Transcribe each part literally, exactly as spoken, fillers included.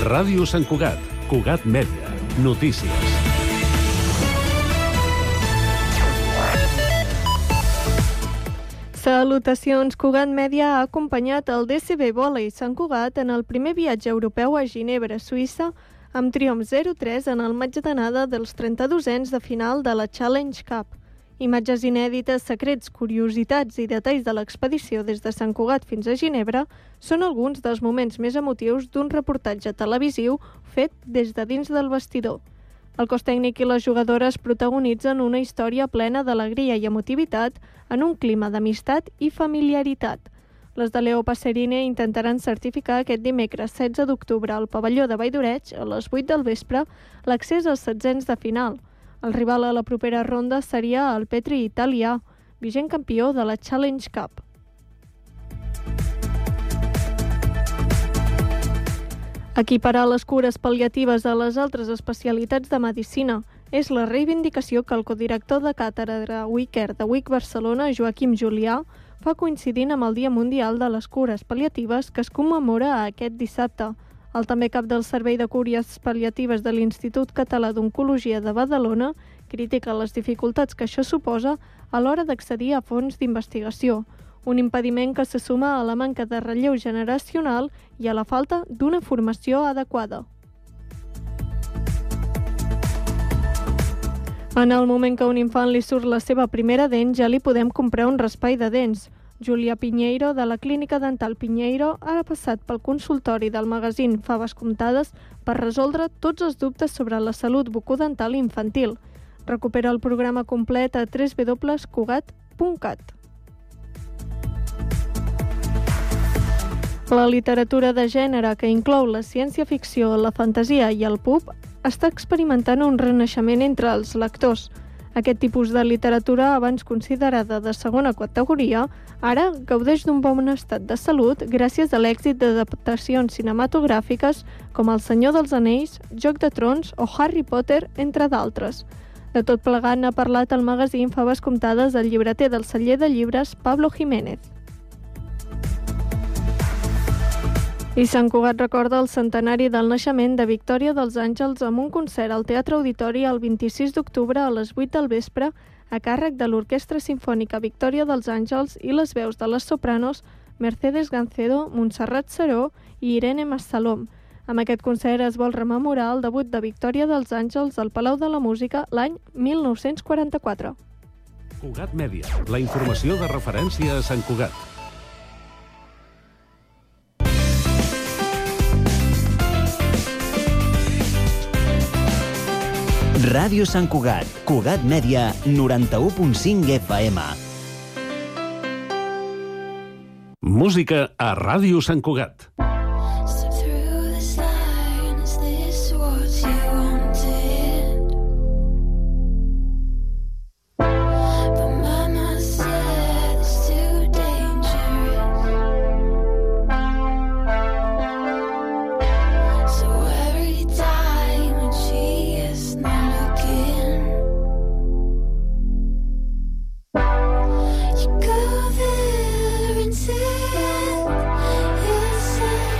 Ràdio Sant Cugat, Cugat Mèdia, notícies. Salutacions, Cugat Mèdia ha acompanyat el D C B Vòlei Sant Cugat en el primer viatge europeu a Ginebra, Suïssa, amb triomf zero tres en el matx d'anada dels trenta-dosens de final de la Challenge Cup. Imatges inèdites, secrets, curiositats i detalls de l'expedició des de Sant Cugat fins a Ginebra són alguns dels moments més emotius d'un reportatge televisiu fet des de dins del vestidor. El cos tècnic i les jugadores protagonitzen una història plena d'alegria i emotivitat en un clima d'amistat i familiaritat. Les de Leo Passerine intentaran certificar aquest dimecres setze d'octubre al pavelló de Valldoreig a les vuit del vespre l'accés als setzents de final. El rival a la propera ronda seria el Petri italià, vigent campió de la Challenge Cup. Equiparar les cures pal·liatives a les altres especialitats de medicina és la reivindicació que el codirector de càtedra WICARE de W I C Barcelona, Joaquim Julià, fa coincidint amb el Dia Mundial de les Cures Pal·liatives que es commemora aquest dissabte. El també cap del Servei de Cures Pal·liatives de l'Institut Català d'Oncologia de Badalona critica les dificultats que això suposa a l'hora d'accedir a fons d'investigació, un impediment que se suma a la manca de relleu generacional i a la falta d'una formació adequada. En el moment que a un infant li surt la seva primera dent, ja li podem comprar un raspall de dents. Júlia Pinheiro, de la Clínica Dental Pinheiro, ha passat pel consultori del magazín Faves Comptades per resoldre tots els dubtes sobre la salut bucodental infantil. Recupera el programa complet a w w w punt cugat punt cat. La literatura de gènere, que inclou la ciència-ficció, la fantasia i el pulp, està experimentant un renaixement entre els lectors. Aquest tipus de literatura, abans considerada de segona categoria, ara gaudeix d'un bon estat de salut gràcies a l'èxit d'adaptacions cinematogràfiques com El Senyor dels Anells, Joc de Trons o Harry Potter, entre d'altres. De tot plegat n'ha parlat el magazín Faves Comptades el llibreter del celler de llibres Pablo Jiménez. I Sant Cugat recorda el centenari del naixement de Victòria dels Àngels amb un concert al Teatre Auditori el vint-i-sis d'octubre a les vuit del vespre a càrrec de l'Orquestra Simfònica Victòria dels Àngels i les veus de les sopranos Mercedes Gancedo, Montserrat Seró i Irene Massalom. Amb aquest concert es vol rememorar el debut de Victòria dels Àngels al Palau de la Música l'any mil nou-cents quaranta-quatre. Cugat Mèdia, la informació de referència a Sant Cugat. Ràdio Sant Cugat, Cugat Mèdia, noranta-u punt cinc F M. Música a Ràdio Sant Cugat. Say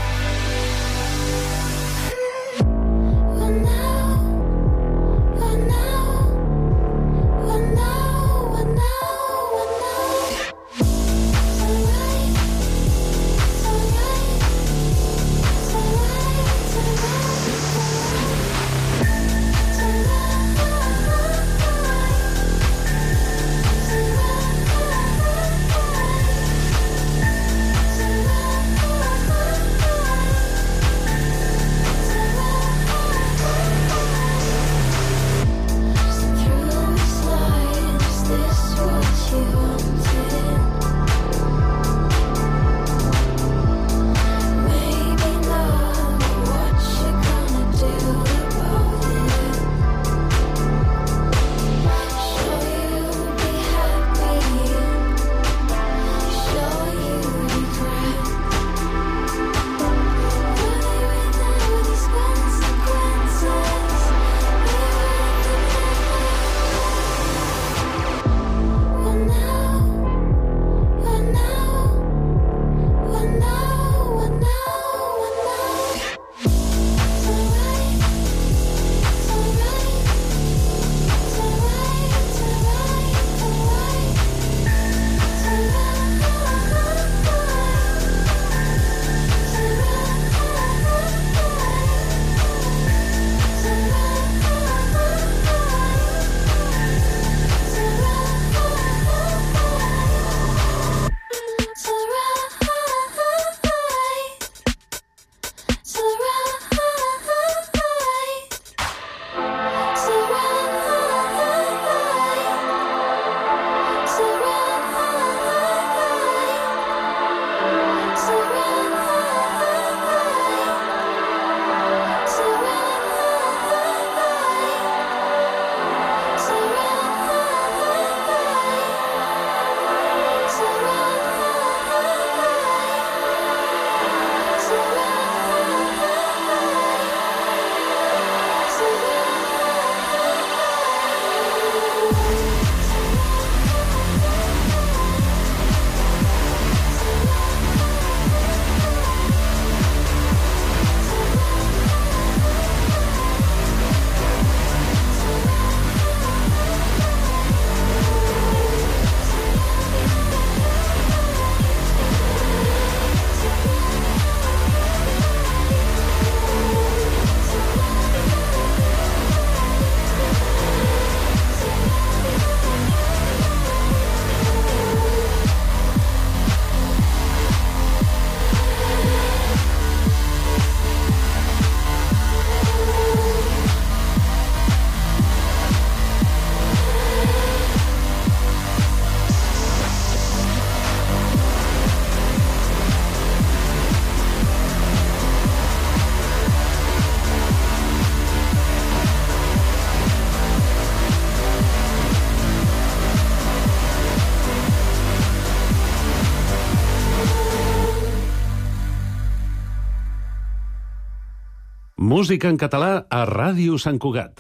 Música en català a Ràdio Sant Cugat.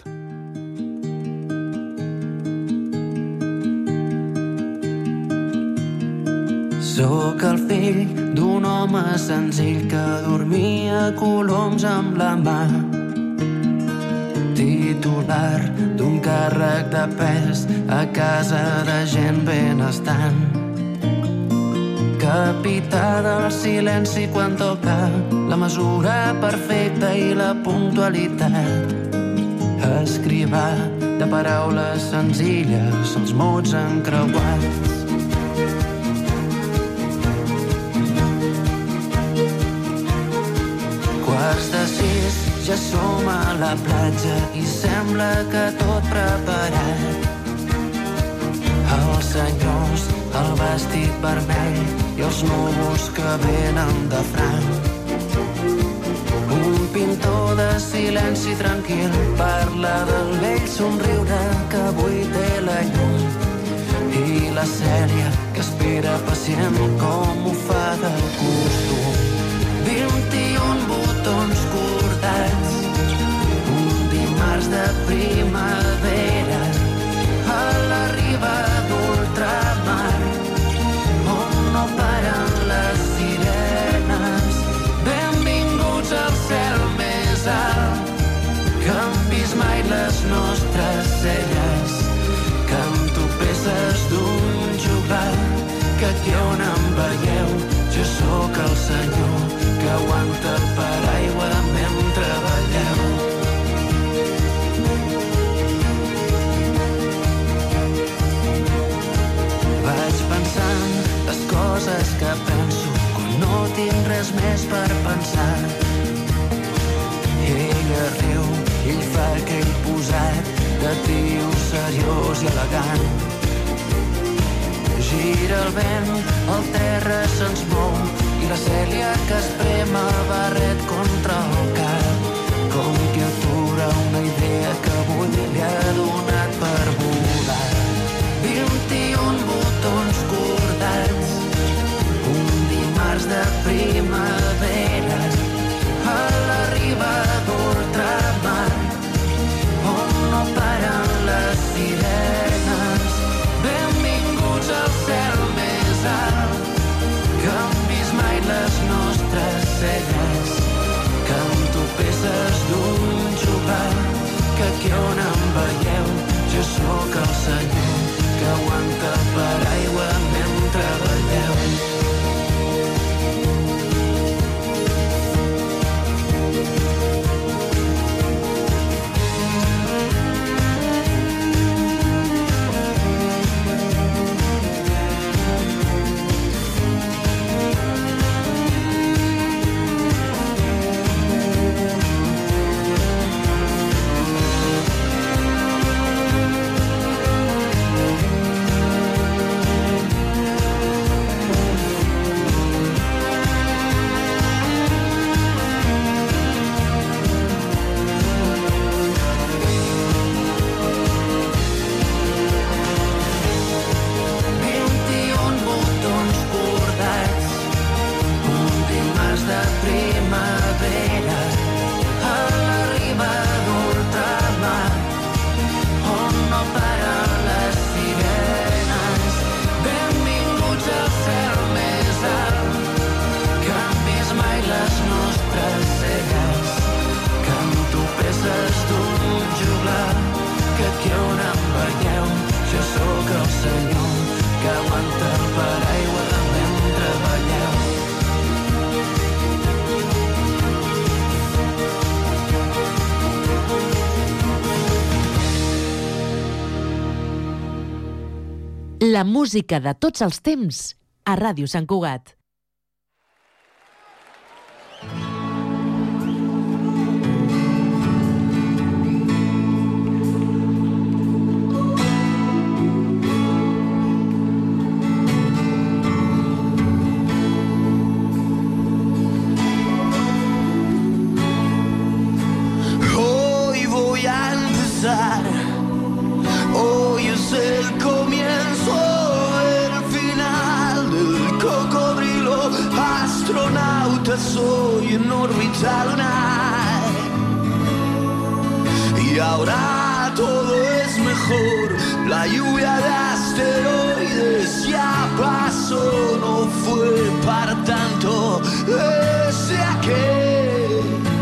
Sóc el fill d'un home senzill que dormia coloms amb la mà, titular d'un càrrec de pes a casa de gent benestant, capità del silenci quan toca la mesura perfecta i la puntualitat, escrivà de paraules senzilles els mots encreuats. Quarts de sis, ja som a la platja i sembla que tot preparat. Els senyors, el vestit vermell i els núvols que venen de franc. Un pintor de silenci tranquil parla del vell somriure que avui té la llum. I la Cèlia que espera pacient com ho fa de costum. vint-i-un botons cordats, un dimarts de primavera a la riba d'ultramar, on no paren les sirenes. Benvinguts al cel més alt, que han vist mai les nostres celles, que amb tu peces d'un jugat, que aquí on em veieu jo sóc el senyor que aguanta el paraigua mentre balleu. Vaig pensant les coses que penso quan no tinc res més per pensar. Ella riu, ell fa aquell posat de tio seriós i elegant. Gira el vent, el terra se'ns mou i la Cèlia que esprema el barret contra el cap, com qui atura una idea que avui li ha donat per volar. vint-i-un botons cordats, un dimarts de primavera a la riba d'ultramar, on no paren les sirenes. Benvinguts al cel més alt, que han vist mai les nostres celles, que amb tu peces d'un jugat, que aquí on em veieu jo sóc el senyor que aguanta el paraigua mentre balleu. La música de tots els temps a Ràdio Sant Cugat. Hoy voy a empezar, hoy es el comienzo, el final del cocodrilo. Astronauta soy en Orbital Night. ahora todo es mejor. La lluvia de asteroides ya pasó, no fue para tanto desde aquel.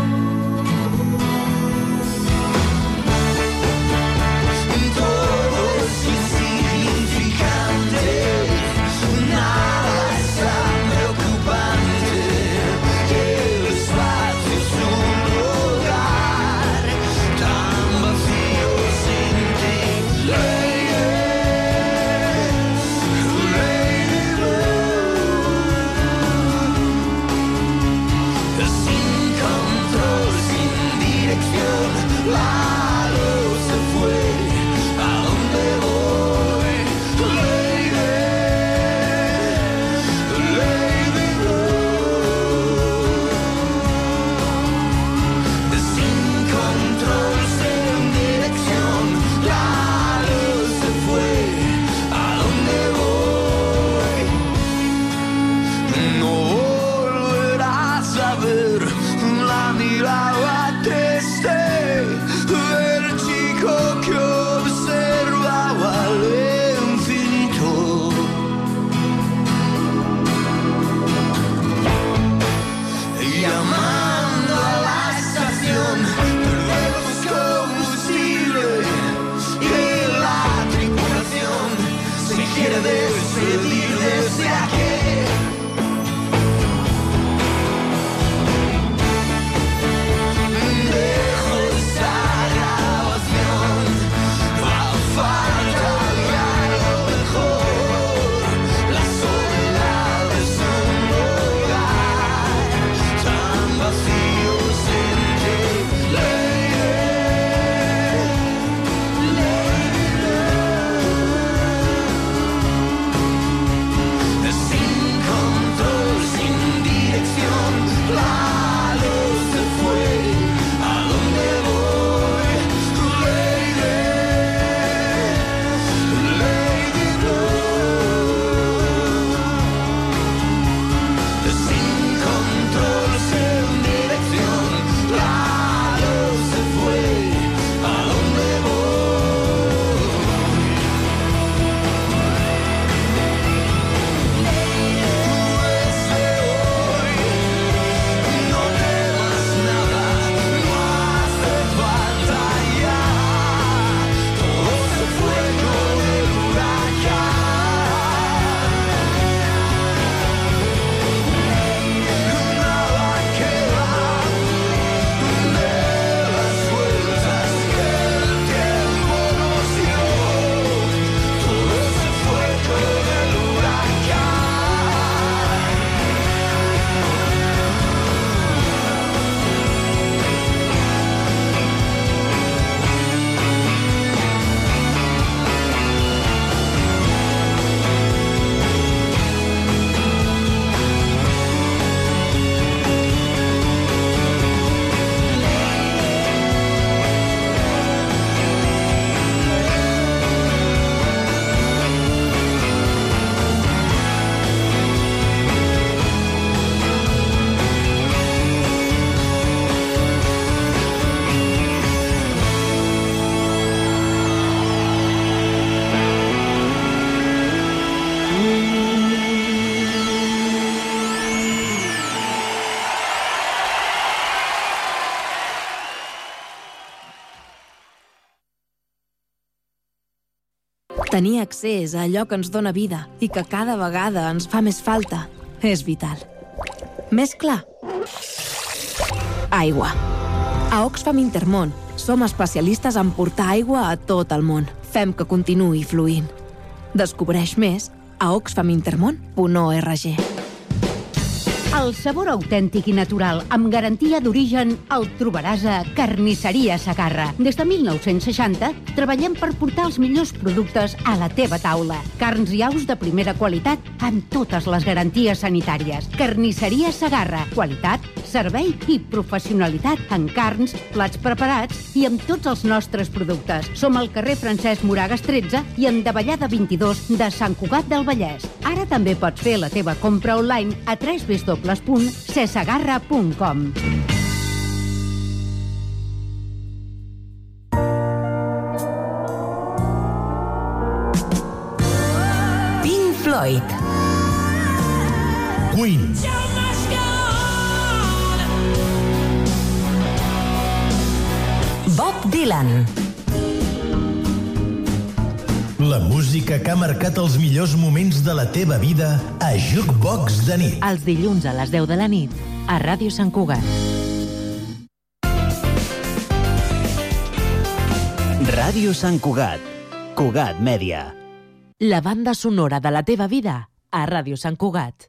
Todo es insignificante, nada es tan preocupante. El espacio es un lugar tan vacío sin ti. Lady, Lady Blue. Sin control, sin dirección, la luz se fue. ¿A dónde voy? Lady, Lady Blue. Sin control, sin dirección, la luz se fue. ¿A dónde voy? No volverás a ver la mirada triste del chico que observaba el infinito. Llamando a la estación, perdemos combustible y la tripulación se quiere despedir desde aquí. Dejo esta grabación, a falta de algo mejor. La soledad es un lugar tan vacío sin ti. Lady, Lady Blue. Sin control, sin dirección, la luz se fue. ¿A dónde voy? Lady, Lady Blue. Sin control, sin dirección, la luz se fue. ¿A dónde voy? Desde hoy no temas nada, no hace falta ya. Todo se fue con el huracán. Nada queda de las vueltas que el tiempo nos dio. Todo se fue con el huracán. Tenir accés a allò que ens dóna vida i que cada vegada ens fa més falta és vital. Més clar? Aigua. A Oxfam Intermón som especialistes en portar aigua a tot el món. Fem que continuï fluint. Descobreix més a oxfam intermón punt org. El sabor autèntic i natural, amb garantia d'origen, el trobaràs a Carnisseria Segarra. Des de mil nou-cents seixanta, treballem per portar els millors productes a la teva taula. Carns i aus de primera qualitat, amb totes les garanties sanitàries. Carnisseria Segarra. Qualitat, servei i professionalitat en carns, plats preparats i amb tots els nostres productes. Som al carrer Francesc Moragas tretze i en Davallada vint-i-dos de Sant Cugat del Vallès. Ara també pots fer la teva compra online a w w w punt sesegarra punt com. Floyd. Queen. Bob Dylan. La música que ha marcat els millors moments de la teva vida a Jukebox de nit. Els dilluns a les deu de la nit a Ràdio Sant Cugat. Ràdio Sant Cugat. Cugat Mèdia. La banda sonora de la teva vida a Ràdio Sant Cugat.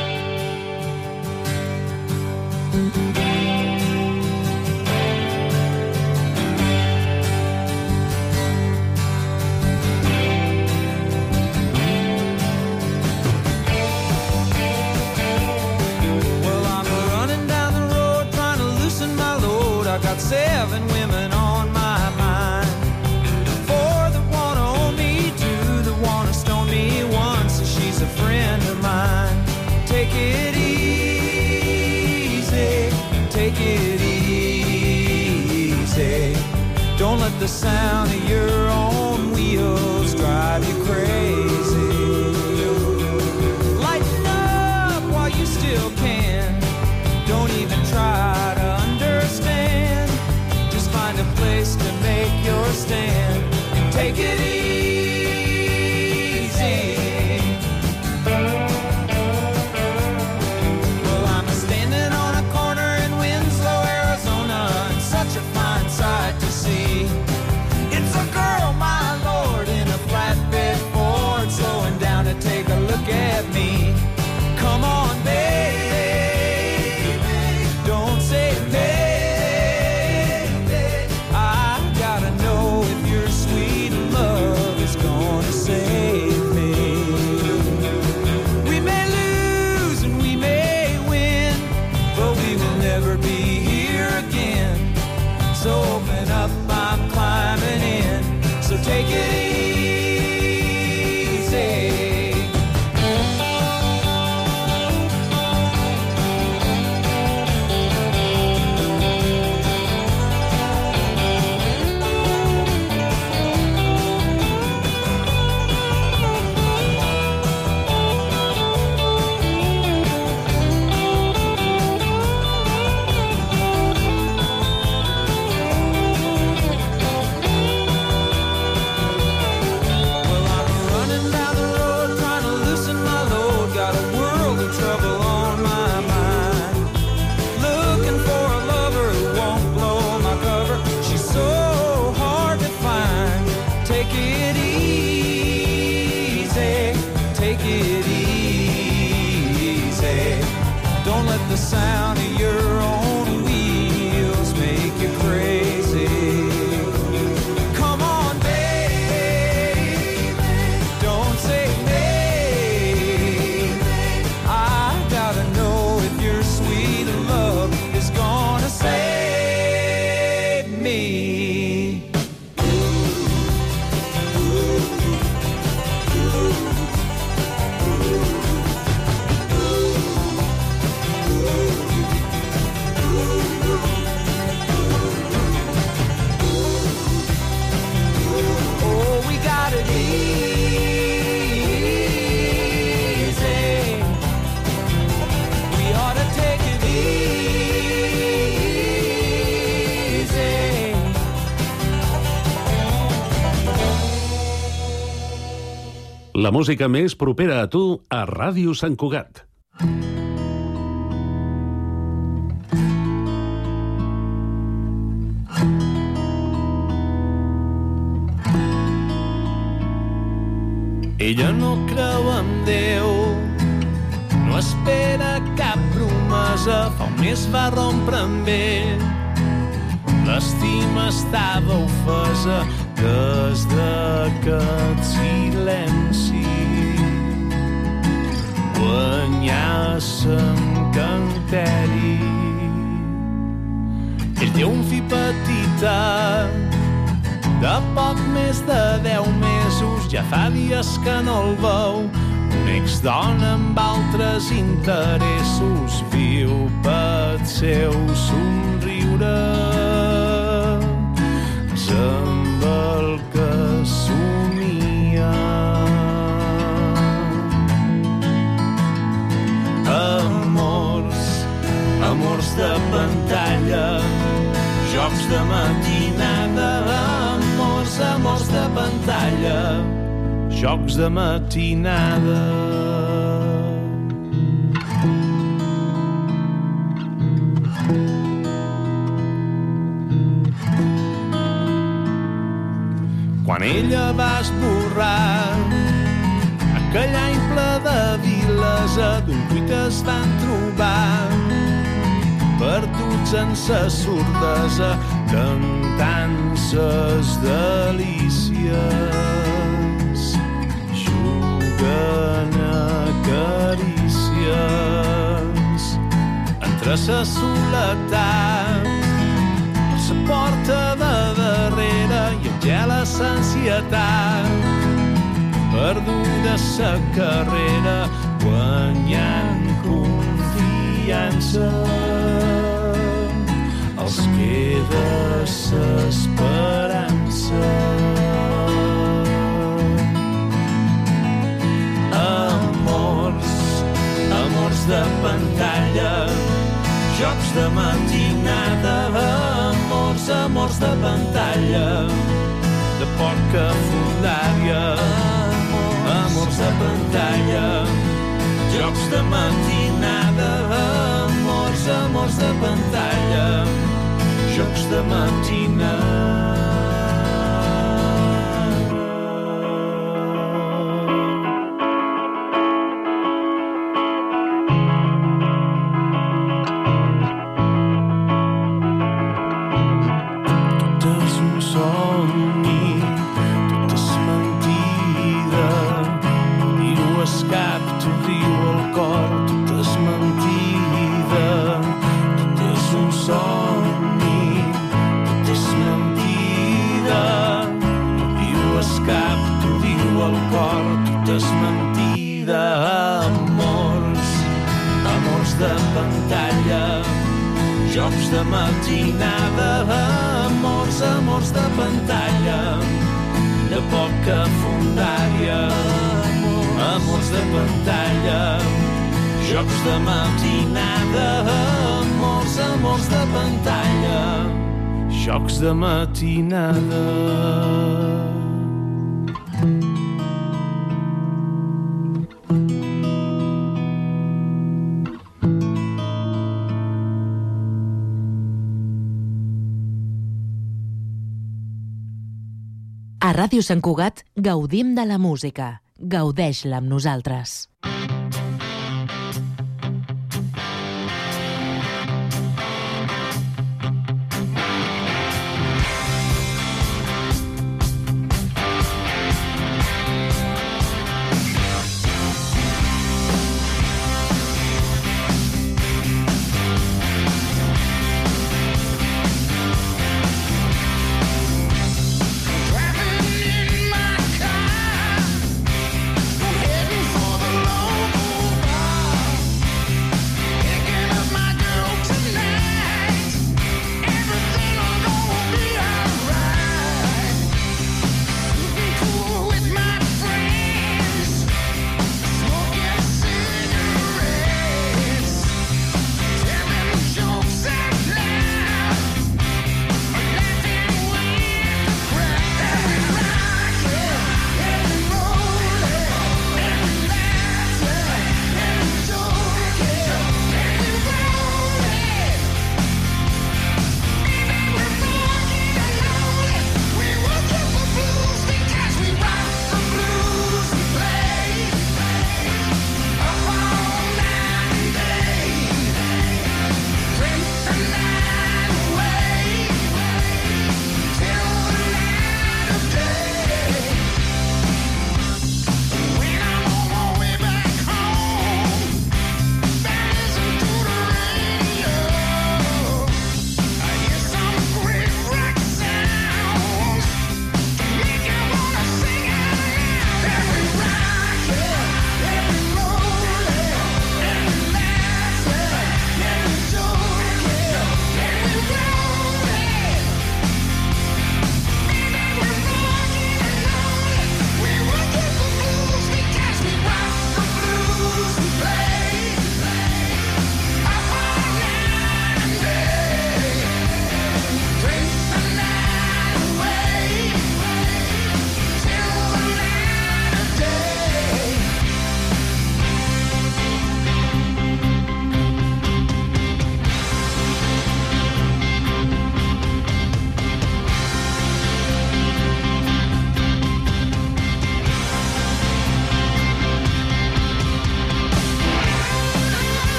Seven women on my mind. For the one who owned me, two, the one who stoned me once, so she's a friend of mine. Take it easy, take it easy. Don't let the sound of your own wheels drive you crazy. Lighten up while you still can. Don't even try to understand. Find a place to make your stand and take it easy. Well, I'm standing on a corner in Winslow, Arizona, and such a fine sight to see. It's a girl, my lord, in a flatbed Ford, slowing down to take a look at me. Come on, baby, don't say baby. Save me. We may lose and we may win, but we will never be here again. So open up, I'm climbing in. So take it easy. The sound of your own wheels make you crazy. Come on, baby, don't say maybe. I gotta know if your sweet love is gonna save me. La música més propera a tu a Ràdio Sant Cugat. Ella no creu en Déu, no espera cap promesa, fa un mes va rompre amb ell. L'estima estava ofesa des d'aquest silenci. Guanyar s'encanteri. Ell té un fill petita, de poc més de deu mesos, ja fa dies que no el veu. Un ex-dona amb altres interessos viu pel seu somriure. Amb el que somia. jocs de matinada, amors, amors de pantalla, jocs de matinada. Quan ella va esborrar aquell any ple de viles, d'un cuit es van trobar perduts en sa sordesa, cantant ses delícies, juguen a carícies entre sa soledat, sa porta de darrere i en gela l'ansietat, perduda sa carrera, guanyant confiança. Els queda s'esperança. Amors, amors de pantalla, jocs de matinada, amors, amors de pantalla, de poca fundària, amors de pantalla, jocs de matinada, amors, amors de pantalla, jocs de matinada. Jocs de matinada, amors, amors de pantalla, de poca fundària, amors de pantalla, jocs de matinada, amors, amors de pantalla, jocs de matinada. A Ràdio Sant Cugat gaudim de la música. Gaudeix-la amb nosaltres. Driving in my car, I'm heading for the Lord.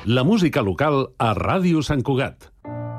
La música local a Ràdio Sant Cugat.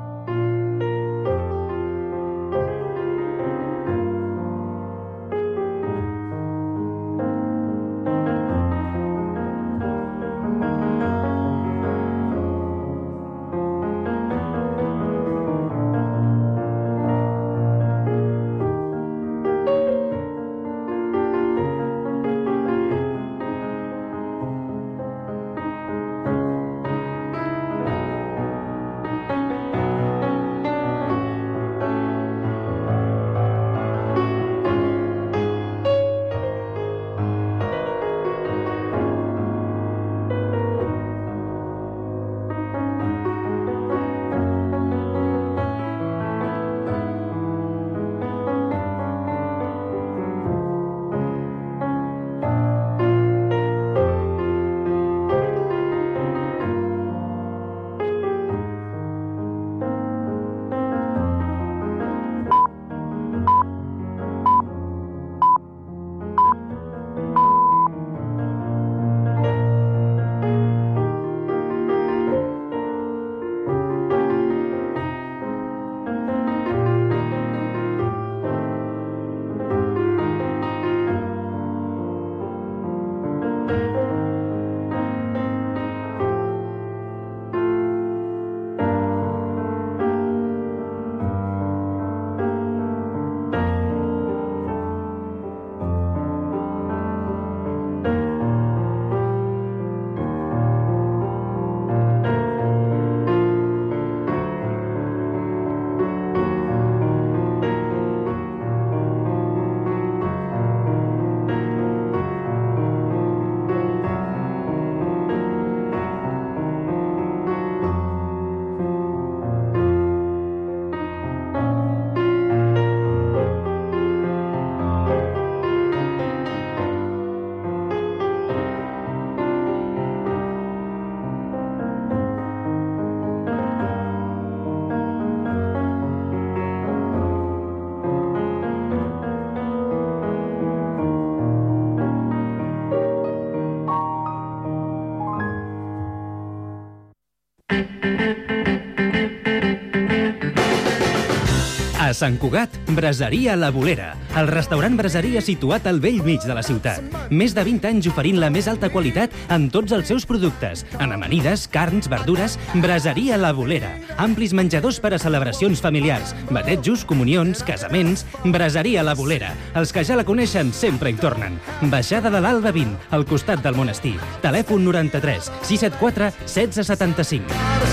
A Sant Cugat, Braseria La Bolera, el restaurant braseria situat al vell mig de la ciutat. Més de vint anys oferint la més alta qualitat en tots els seus productes. En amanides, carns, verdures, Braseria La Bolera. Amplis menjadors per a celebracions familiars, batejos, comunions, casaments... Braseria La Bolera. Els que ja la coneixen sempre hi tornen. Baixada de l'Alba vint, al costat del monestir. Telèfon noranta-tres sis set quatre setze setanta-cinc.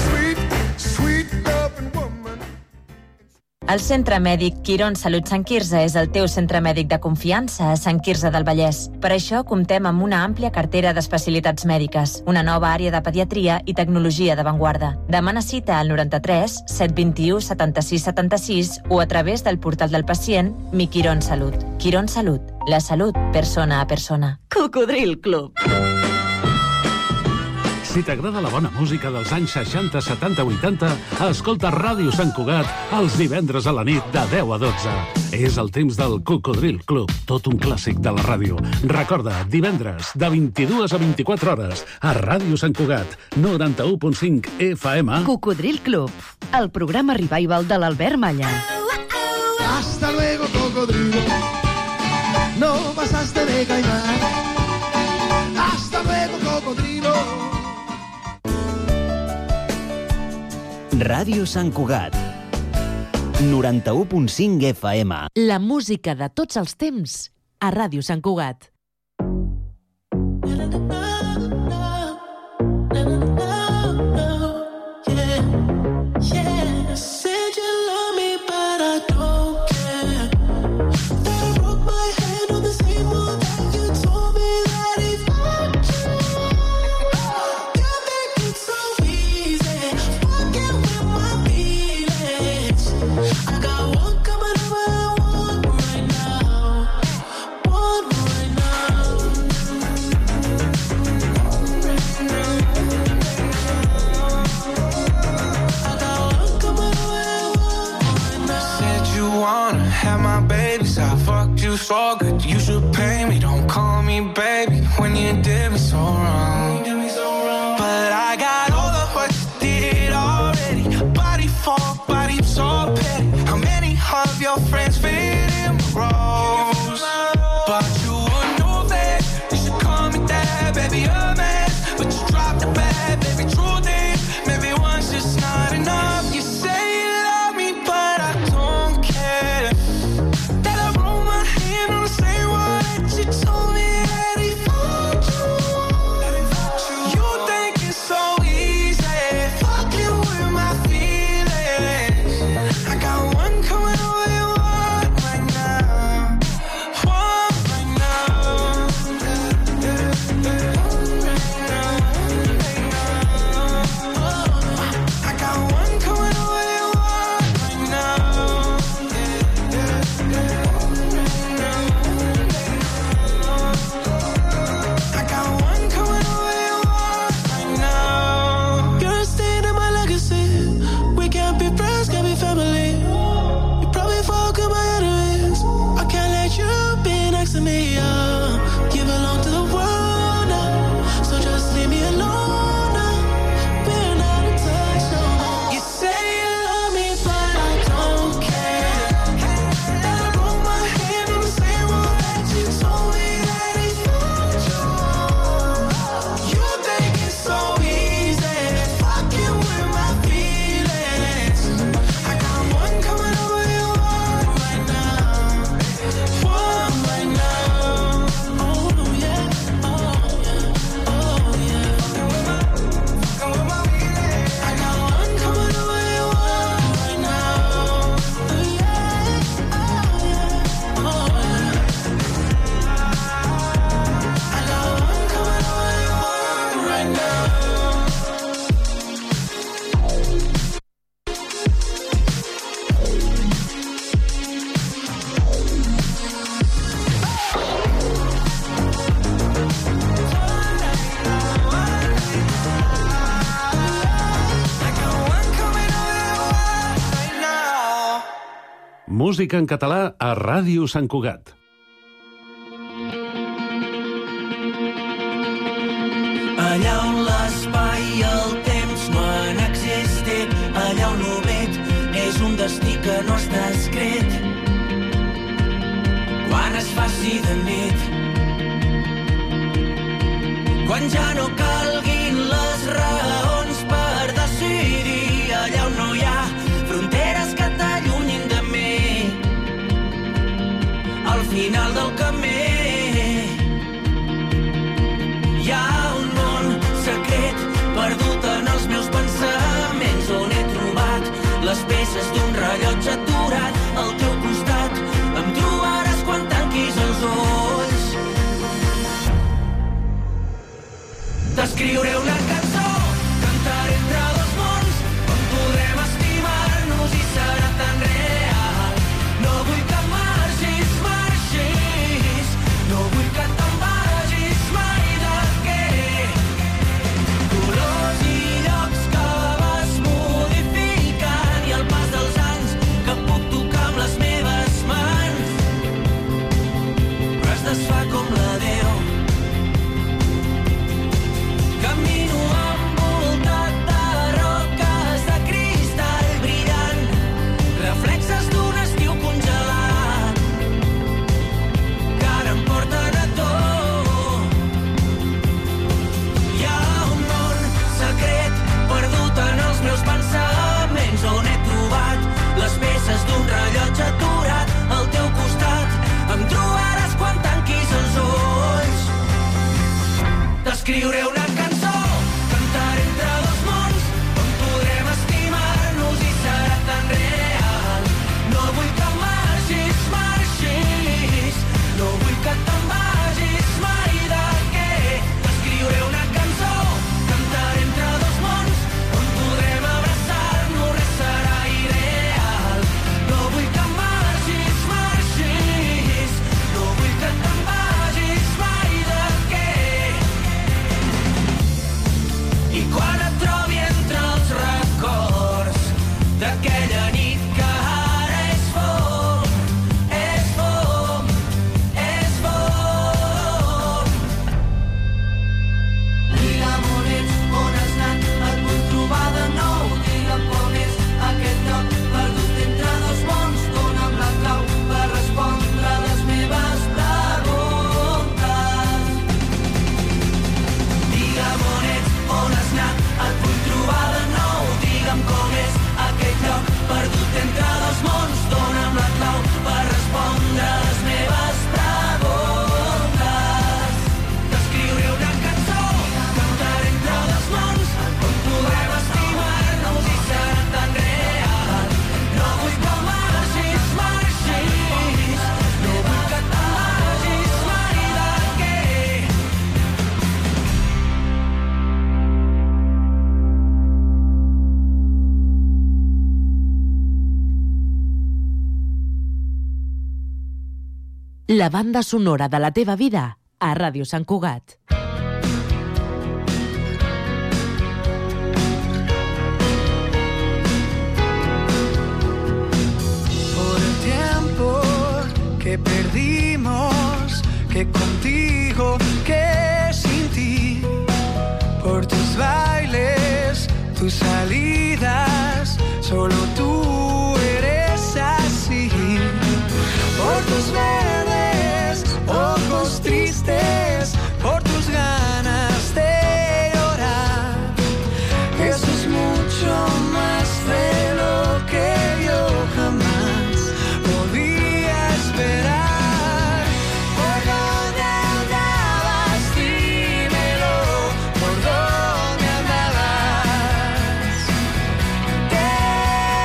El Centre Mèdic Quirón Salut Sant Quirze és el teu centre mèdic de confiança a Sant Quirze del Vallès. Per això comptem amb una àmplia cartera d'especialitats mèdiques, una nova àrea de pediatria i tecnologia d'avantguarda. Demana cita al noranta-tres set vint-i-u setanta-sis setanta-sis o a través del portal del pacient Mi Quirón Salut. Quirón Salut, la salut persona a persona. Cocodril Club. Si t'agrada la bona música dels anys seixanta, setanta, vuitanta, escolta Ràdio Sant Cugat els divendres a la nit de deu a dotze. És el temps del Cocodril Club, tot un clàssic de la ràdio. Recorda, divendres, de vint-i-dues a vint-i-quatre hores, a Ràdio Sant Cugat, noranta-u punt cinc F M. Cocodril Club, el programa revival de l'Albert Malla. Hasta luego, cocodrilo. No pasaste de caimán. Hasta luego, cocodrilo. Ràdio Sant Cugat, noranta-u punt cinc F M. La música de tots els temps a Ràdio Sant Cugat. So good, you should pay me. Don't call me baby when you did me so wrong. But I got all the Música en català a Ràdio Sant Cugat. Allà on l'espai i el temps no han existit, allà on l'oblit és un destí que no està escrit. Quan es faci de nit, quan ja no calguin les raons per decidir, allà on no hi ha fronteres que t'allunyin de mi, al final del camí hi ha un món secret perdut en els meus pensaments, on he trobat les peces d'un rellotge aturat al teu costat. Em trobaràs quan tanquis els ulls. T'escriuré una cançó, cantaré entre dos mons, on podrem estimar-nos i serà tan real. No vull que marxis, marxis, no vull que te'n vagis mai d'aquí. Colors i llocs que vas modificant i el pas dels anys que puc tocar amb les meves mans, però es desfà com l'adéu. Camino envoltat de roques de cristall brillant, reflexes d'un estiu congelat que ara em porten a tu. Hi ha un món secret perdut en els meus pensaments, on he trobat les peces d'un rellotge aturat al teu costat. Em trobaràs quan tanquis els ulls. T'escriuré una cançó, cantaré entre dos mons, on podrem estimar-nos i serà tan real. No vull que marxis, marxis, no vull que te'n vagis mai d'aquí. T'escriuré una cançó, cantaré entre dos mons, on podrem abraçar-nos, res serà ideal. No vull que marxis, marxis, no vull que te'n vagis mai d'aquí. I quan et trobi entre els records d'aquella nit que ara és fum, és fum, és fum. Digue'm on ets, on has anat, et vull trobar de nou. Digue'm com és aquest lloc perdut entre dos mons. Dóna'm la clau per respondre les meves preguntes. Digue'm on ets, on has anat, et vull trobar de nou. Digue'm com és aquest lloc perdut entre dos mons. Dóna'm la clau per respondre les meves preguntes. T'escriuré una cançó, cantaré entre dos mons, on podrem estimar-nos i serà tan real. No vull que marxis, marxis, no vull que te'n vagis mai d'aquí. La banda sonora de la teva vida a Ràdio Sant Cugat. Por el tiempo que perdimos, que contigo, que sin ti, por tus bailes, tus salidas, solo tú eres así. Por tus verdes ojos tristes, por tus ganas de llorar, eso es mucho más de lo que yo jamás podía esperar. ¿Por dónde andabas? Dímelo, ¿por dónde andabas? Te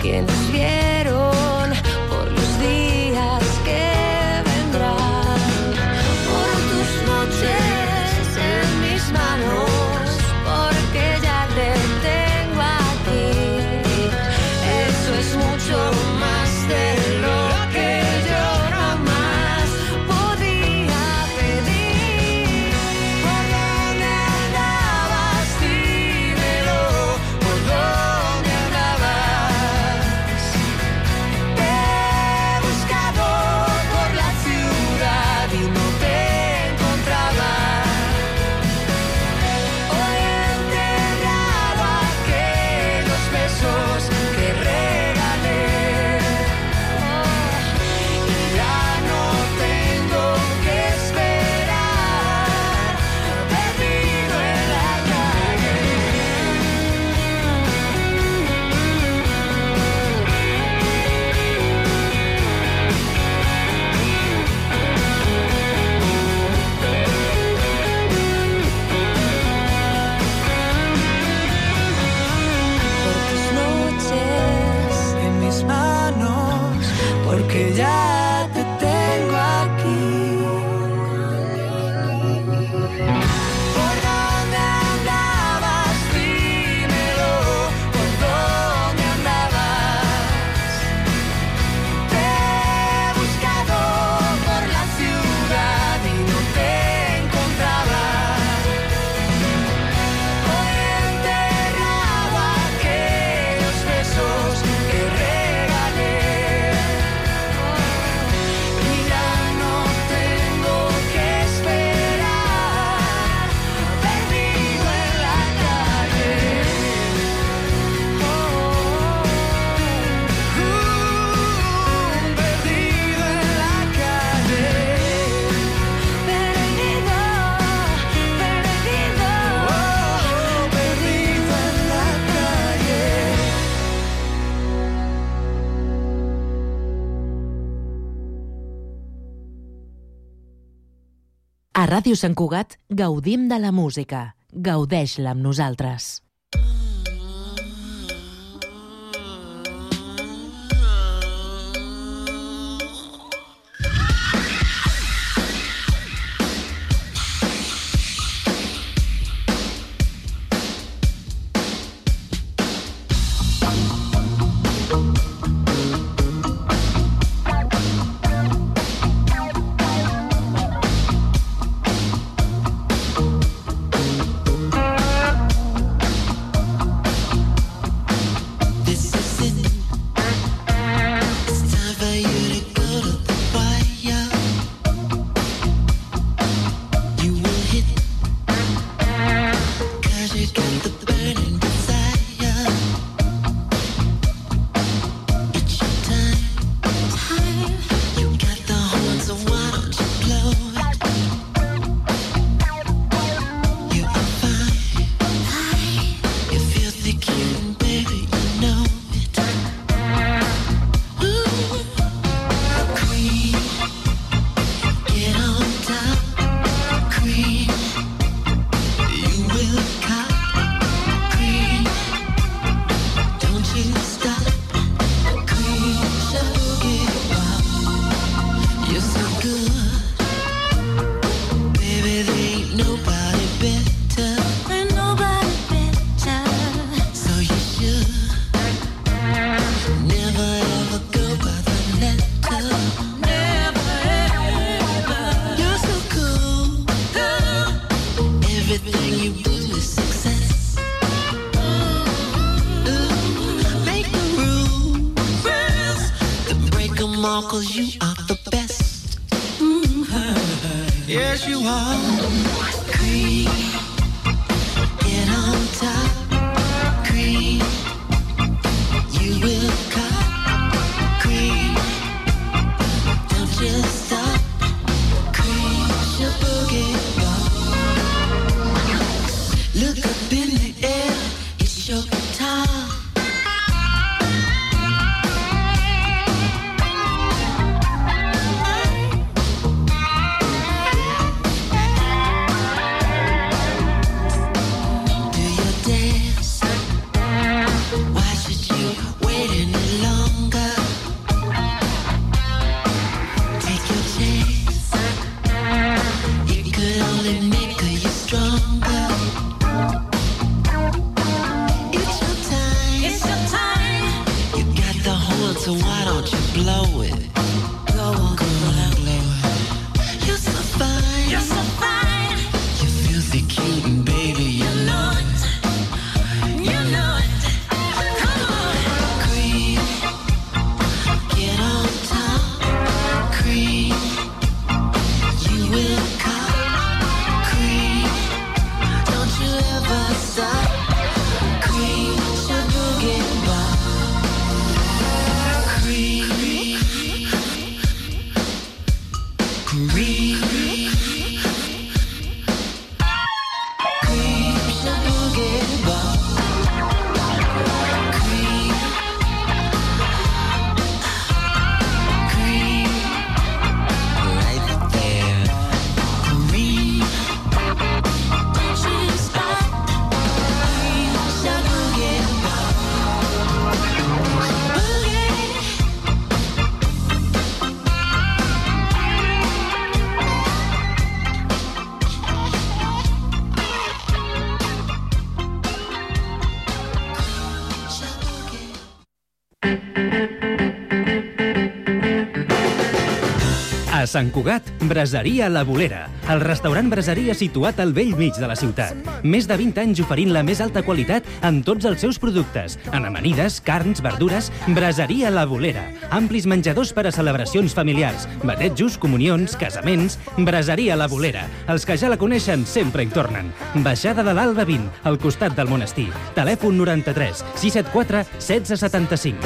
que nos vieron por los días que vendrán, por tus noches en mis manos, porque ya te tengo aquí. Eso es mucho más de lo que yo jamás podía pedir. ¿Por dónde andabas? Dímelo. ¿Por dónde andabas? Te he buscado por la ciudad y no te encontraba. Hoy he enterrado aquellos besos que regalé. Oh, y ya no tengo que esperar, perdido en la calle. Por tus noches en mis manos, porque ya te tengo aquí. ¿Por dónde andabas? Dímelo. ¿Por dónde andabas? Te he buscado por la ciudad y no te encontraba. Hoy he enterrado aquellos besos que regalé. Y ya no tengo que esperar, perdido en la calle. Oh, uh, perdido en la calle. Perdido, perdido, oh, perdido en la calle. A Ràdio Sant Cugat gaudim de la música. Gaudeix-la amb nosaltres. Yes, you are. Cream, get on top. Cream, you will cut. Cream, don't just stop. Cream, your boogie wall. Look up in the air, it's your time. blow it. Go on, blow it. You're so fine. You're so fine. You're filthy cute and baby, you know it. You know it. Come on. Creep. Get on top. Creep. You will come. Creep. Don't you ever stop. Creep. Should boogie bop. Creep. Creep. Creep. Should boogie bop. Creep. Creep. Right there. Creep. Don't you stop. Creep. Should boogie bop. Boogie. A Sant Cugat, Braseria La Bolera, el restaurant braseria situat al vell mig de la ciutat. Més de vint anys oferint la més alta qualitat en tots els seus productes. En amanides, carns, verdures, Braseria La Bolera. Amplis menjadors per a celebracions familiars, batejos, comunions, casaments. Braseria La Bolera. Els que ja la coneixen sempre hi tornen. Baixada de l'Alba vint, al costat del monestir. Telèfon noranta-tres sis set quatre setze setanta-cinc.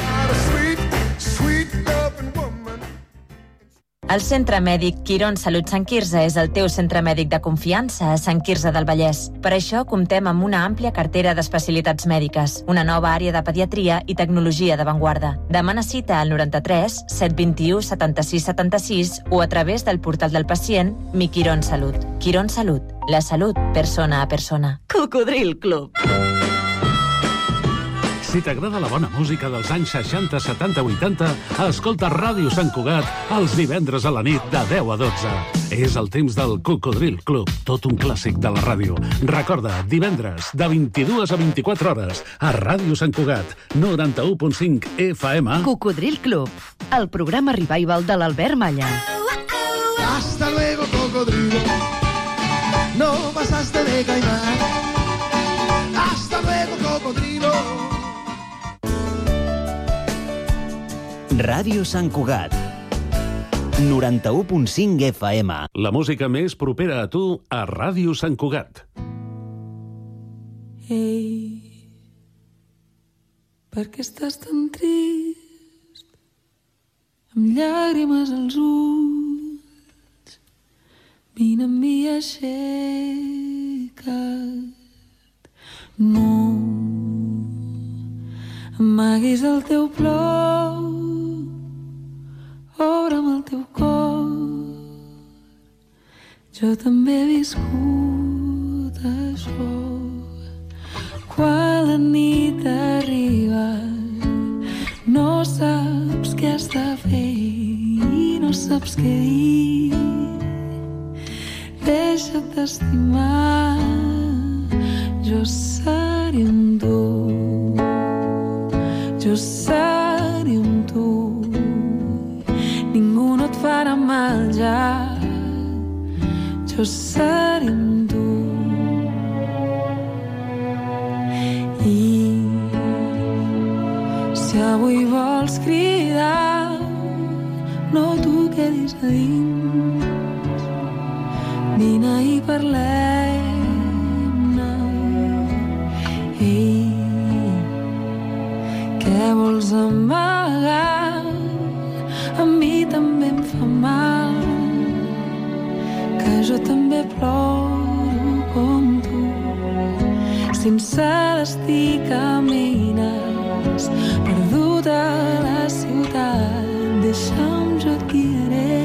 El Centre Mèdic Quirón Salut Sant Quirze és el teu centre mèdic de confiança a Sant Quirze del Vallès. Per això comptem amb una àmplia cartera d'especialitats mèdiques, una nova àrea de pediatria i tecnologia d'avantguarda. Demana cita al noranta-tres set vint-i-u setanta-sis setanta-sis o a través del portal del pacient Mi Quirón Salut. Quirón Salut, la salut persona a persona. Cocodril Club. Si t'agrada la bona música dels anys seixanta, setanta, vuitanta, escolta Ràdio Sant Cugat els divendres a la nit de deu a dotze. És el temps del Cocodril Club, tot un clàssic de la ràdio. Recorda, divendres, de vint-i-dues a vint-i-quatre hores, a Ràdio Sant Cugat, noranta-u punt cinc F M. Cocodril Club, el programa revival de l'Albert Malla. Hasta luego, cocodrilo. No pasaste de caimán. Hasta luego, cocodrilo. Ràdio Sant Cugat, noranta-u punt cinc F M. La música més propera a tu a Ràdio Sant Cugat. Ei, per què estàs tan trist? Amb llàgrimes als ulls. Vine amb mi, aixeca't. No amaguis el teu plor. Obre'm el teu cor. Jo també he viscut això. Quan la nit arriba no saps què has de fer i no saps què dir. Deixa't d'estimar, jo seré amb tu. Jo seré amb tu. Ningú no et farà mal ja. Jo seré amb tu. I si avui vols cridar, no t'ho quedis a dins. Vine i parlem-ne. Ei, què vols amagar? A mi també em fa mal, que jo també ploro com tu. Sense destí camines, perduda a la ciutat. Deixa'm, jo et guiaré.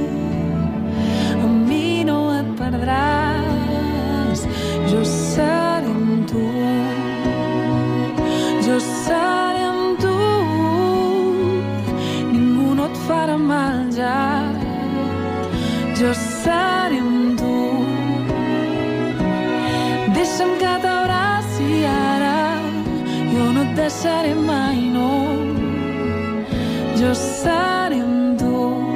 A mi no et perdràs, jo seré amb tu. Jo seré amb tu. Farà mal ja. Jo seré amb tu. Deixa'm que t'abraci ara. Jo no et deixaré mai, no. jo seré amb tu.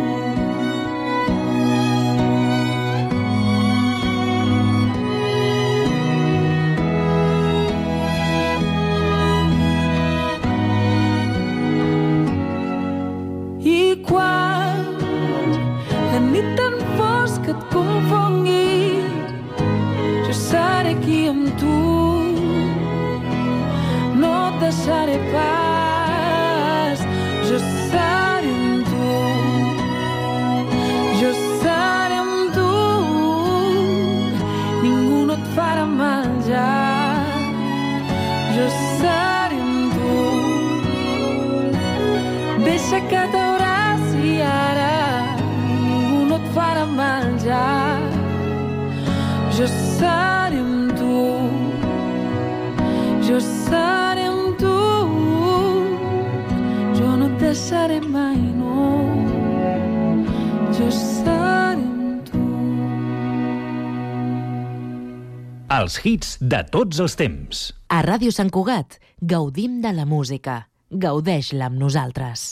I quan la nit tan fosca et confongui, jo seré aquí amb tu, no et deixaré pas, jo seré amb tu, jo seré amb tu, ningú no et farà mal ja, jo seré amb tu, deixa que t'abraci ara, ningú no et farà mal ja, jo seré amb tu, jo seré amb tu, jo no et deixaré mai, no, jo seré amb tu. Els hits de tots els temps. A Ràdio Sant Cugat gaudim de la música. Gaudeix-la amb nosaltres.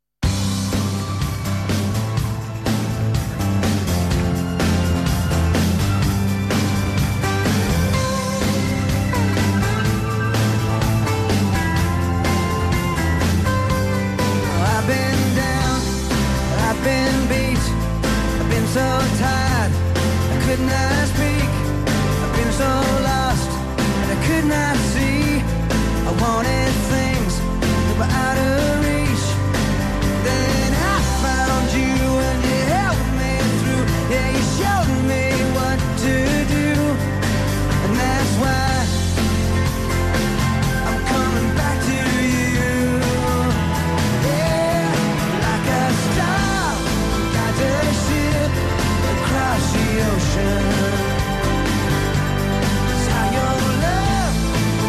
I've been down, I've been beat, I've been so tired, I could not speak, I've been so lost, that I could not see, I wanted things that were out of reach, then I found you and you helped me through, yeah, you showed me what to do, and that's why I'm coming back to you. Yeah, like a star, guides a ship across the ocean. It's how your love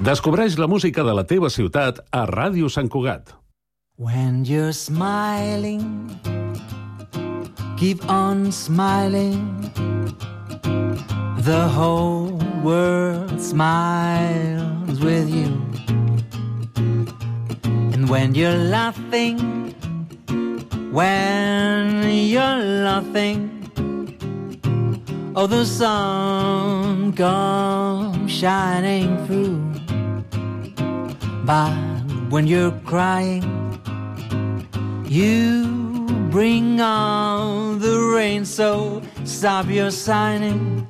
Descobreix la música de la teva ciutat a Ràdio Sant Cugat. When you're smiling, keep on smiling. The whole world smiles with you. And when you're laughing, when you're laughing, oh, the sun comes shining through. But when you're crying, you bring on the rain. So stop your sighing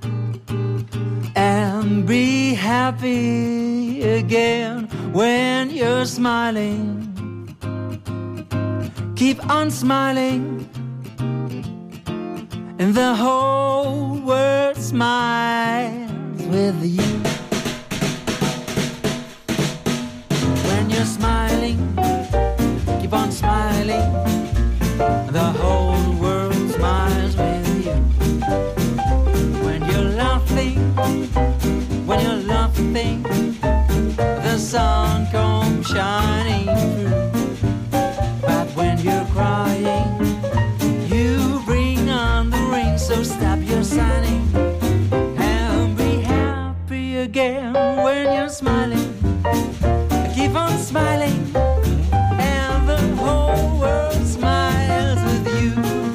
and be happy again when you're smiling. Keep on smiling, and the whole world smiles with you. When you're smiling, keep on smiling, the whole world smiles with you. When you're laughing, when you're laughing, the sun comes shining through. But when you're crying, you bring on the rain. So stop your sighing and be happy again when you're smiling. Keep on smiling, and the whole world smiles with you.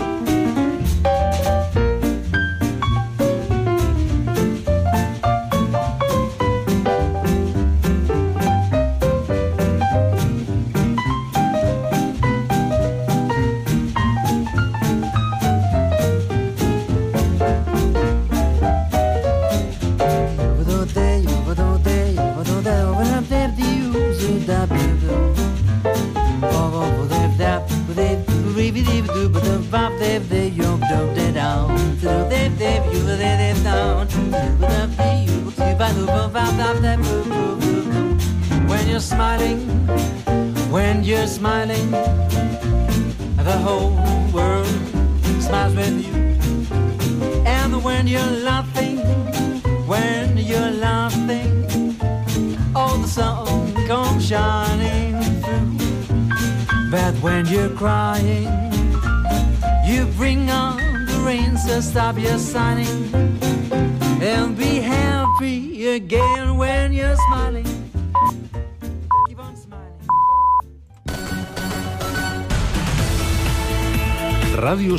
When you're smiling, when you're smiling, the whole world smiles with you. And when you're laughing, when you're laughing, oh, the sun comes shining through. But when you're crying, you bring on the rain. So stop your sighing and be happy again when you're smiling. Keep on smiling. Ràdio